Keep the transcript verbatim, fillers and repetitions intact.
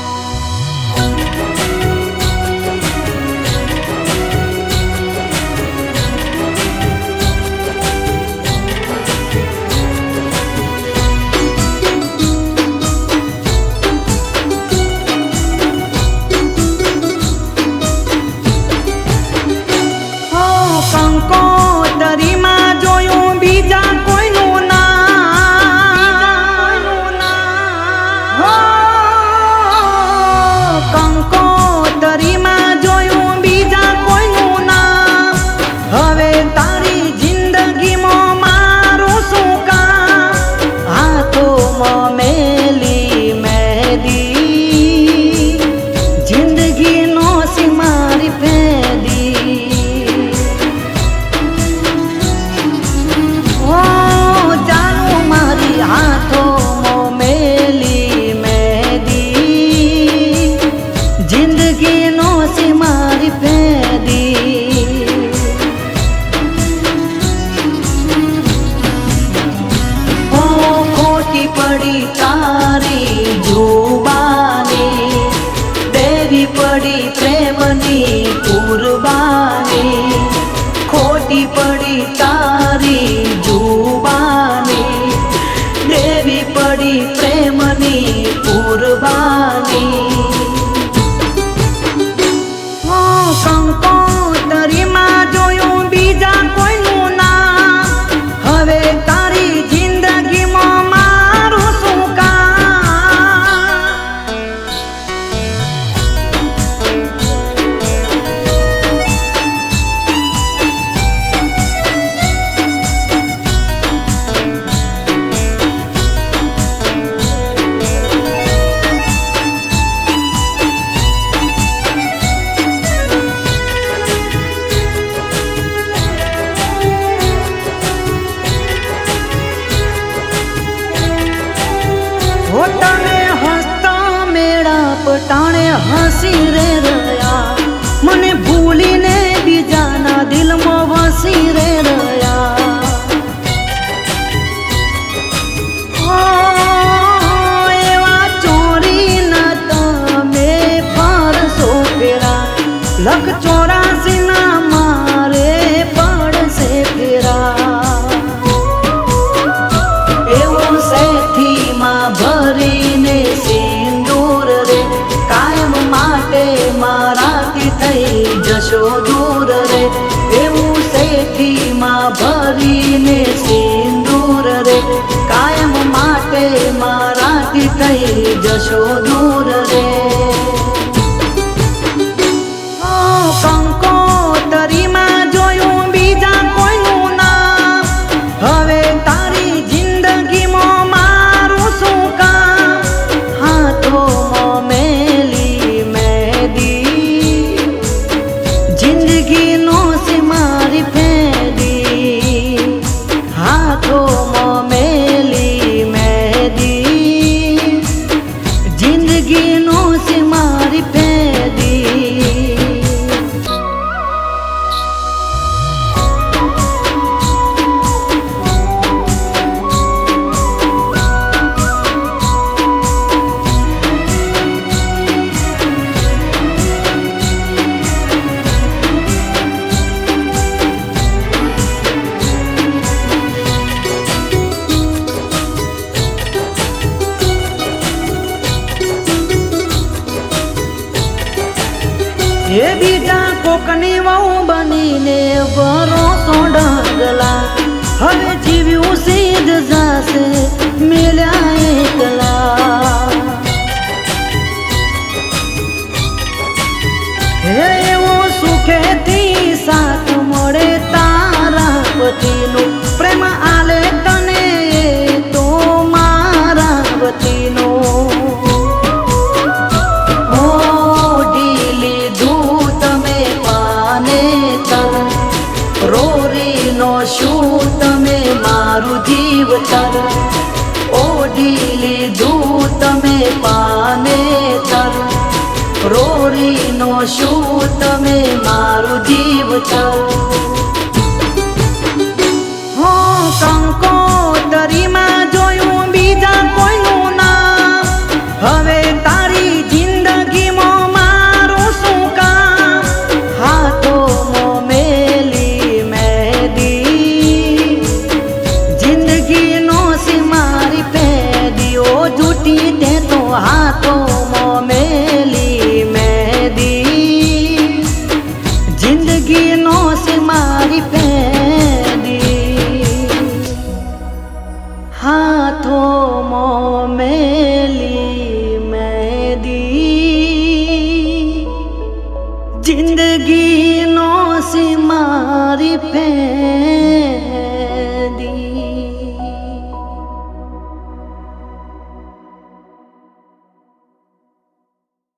पटाणे हसी रे रया मने भूली ने बीजाना दिल में वसी रे रया। ओ एवा चोरी न तमे परसो फेरा लख चौरासी ना मारे पड़ से फेरा। एवो सेठी मां भरी ने सिंदूर रे कायम माटे माराती थई जशो दूर रे। एवं सेठी मां भरी ने सिंदूर रे कायम माटे माराती थई जशो दूर रे। ओ कंकोतरी में जोयूं बीजा कोईनु ना हवे तारी जिंदगी मो मारू शुं काम। हाथों में मेली मेहदी जिंदगी नो से मारी फेंदी। हाथों में मेली मेहदी जिंदगी नो से मारी फेंदी। ये बीजा कोकनी वहू बनी ने भरोसो डगला हवे जीव्यू सीध जासे मिल्या एकला। हे वो सुखे थी साथ मोड़े तारा पतिनो प्रेम आले तने तो मारा पतिनो। शू तमे मारू जीवतर ओढ़ीली दूत में पाने तर रोरी नो शू तमे मारू जीवतर। हो कंकोतरी में जोयूं बीजा कोईनु ना हवे तारी जिंदगी પ્રેમ